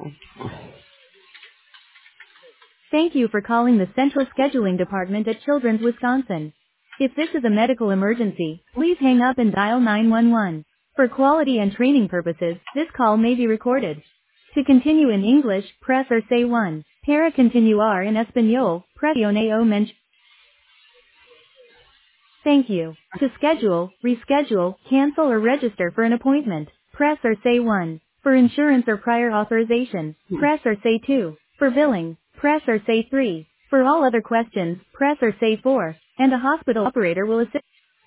Thank you for calling the Central Scheduling Department at Children's Wisconsin. If this is a medical emergency, please hang up and dial 911. For quality and training purposes, this call may be recorded. To continue in English, press or say 1. Para continuar en español, presione o mention. Thank you. To schedule, reschedule, cancel or register for an appointment, press or say 1. For insurance or prior authorization, press or say 2. For billing, press or say 3. For all other questions, press or say 4. And a hospital operator will assist.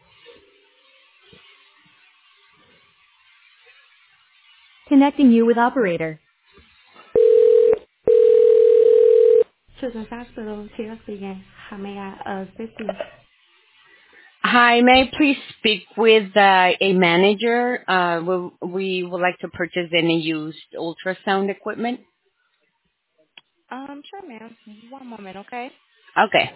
Connecting you with operator. Children's Hospital, Tara speaking. How may I assist you? Hi, may I please speak with a manager? We would like to purchase any used ultrasound equipment. Sure, ma'am. One moment, okay? Okay.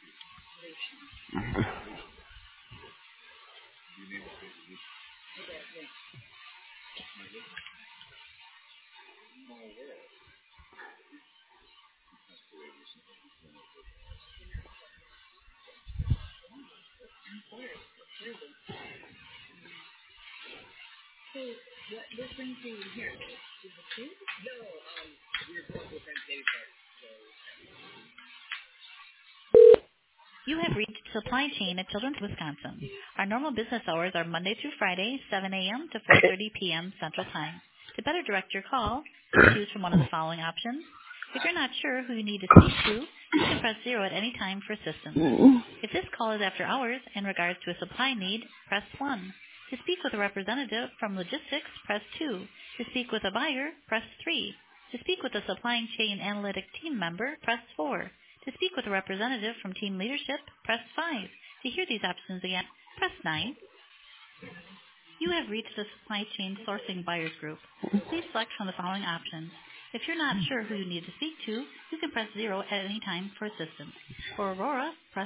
You have reached Supply Chain at Children's Wisconsin. Our normal business hours are Monday through Friday, 7 a.m. to 4:30 p.m. Central Time. To better direct your call, please choose from one of the following options. If you're not sure who you need to speak to, you can press 0 at any time for assistance. If this call is after hours in regards to a supply need, press 1. To speak with a representative from logistics, press 2. To speak with a buyer, press 3. To speak with a supply chain analytic team member, press 4. To speak with a representative from team leadership, press 5. To hear these options again, press 9. You have reached the Supply Chain Sourcing Buyers Group. Please select from the following options. If you're not sure who you need to speak to, you can press 0 at any time for assistance. For Aurora, press.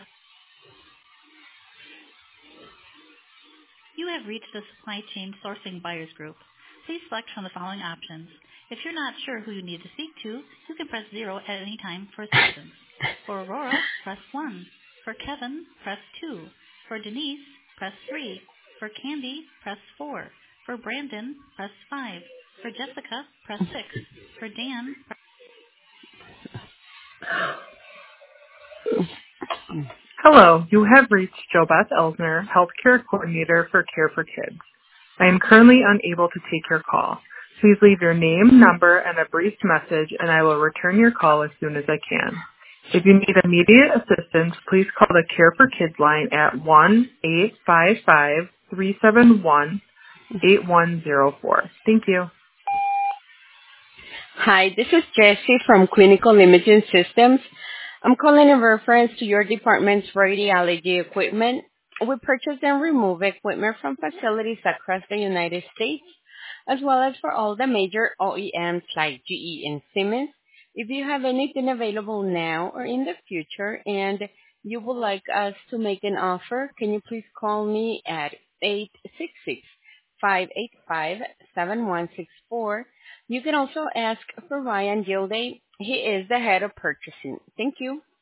You have reached the Supply Chain Sourcing Buyers Group. Please select from the following options. If you're not sure who you need to speak to, you can press 0 at any time for assistance. For Aurora, press 1. For Kevin, press 2. For Denise, press 3. For Candy, press 4. For Brandon, press 5. For Jessica, press 6. For Dan, Hello, you have reached JoBeth Elsner, Healthcare Coordinator for Care for Kids. I am currently unable to take your call. Please leave your name, number, and a brief message, and I will return your call as soon as I can. If you need immediate assistance, please call the Care for Kids line at 1-855-371-8104. Thank you. Hi, this is Jessie from Clinical Imaging Systems. I'm calling in reference to your department's radiology equipment. We purchase and remove equipment from facilities across the United States, as well as for all the major OEMs like GE and Siemens. If you have anything available now or in the future and you would like us to make an offer, can you please call me at 866-585-7164. You can also ask for Ryan Gilday. He is the head of purchasing. Thank you.